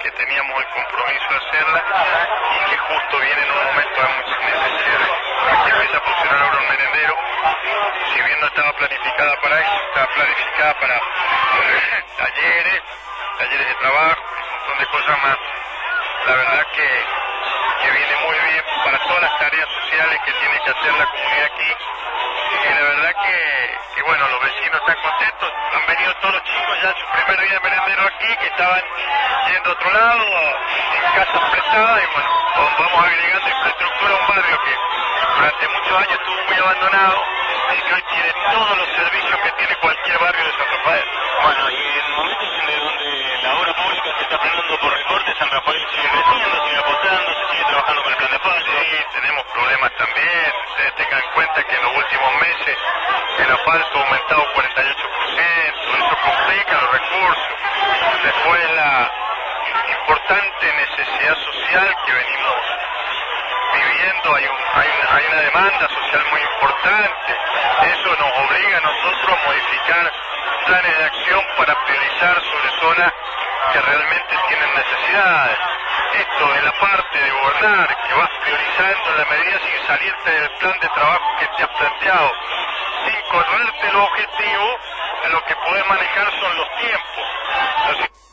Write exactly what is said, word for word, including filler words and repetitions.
que teníamos el compromiso de hacerla y que justo viene en un momento de mucha necesidad. Aquí empieza a funcionar ahora un merendero, si bien no estaba planificada para eso, estaba planificada para eh, talleres, talleres de trabajo, un montón de cosas más. La verdad que, que viene muy bien para todas las tareas sociales que tiene que hacer la comunidad aquí. Y la verdad que, que bueno, los vecinos están contentos, han venido todos los chicos ya en su primer día de merendero aquí, que estaban yendo a otro lado, en casas prestadas, y bueno, vamos agregando infraestructura a un barrio que durante muchos años estuvo muy abandonado y que hoy tiene todos los servicios que tiene cualquier barrio de San Rafael. Bueno, y en momentos en donde la obra pública se está frenando por recortes, San Rafael sigue creciendo, sigue apostando, se sigue trabajando con el plan de asfalto. Sí, tenemos problemas también. Ustedes tengan en cuenta que en los últimos meses el asfalto ha aumentado cuarenta y ocho por ciento, eso complica los recursos. Después la importante necesidad social que venimos viviendo, hay, un, hay, una, hay una demanda social muy importante, eso nos obliga a nosotros a modificar planes de acción para priorizar sobre zonas que realmente tienen necesidades. Esto de la parte de gobernar, que vas priorizando en la medida sin salirte del plan de trabajo que te has planteado, sin correrte el objetivo, lo que podés manejar son los tiempos. Los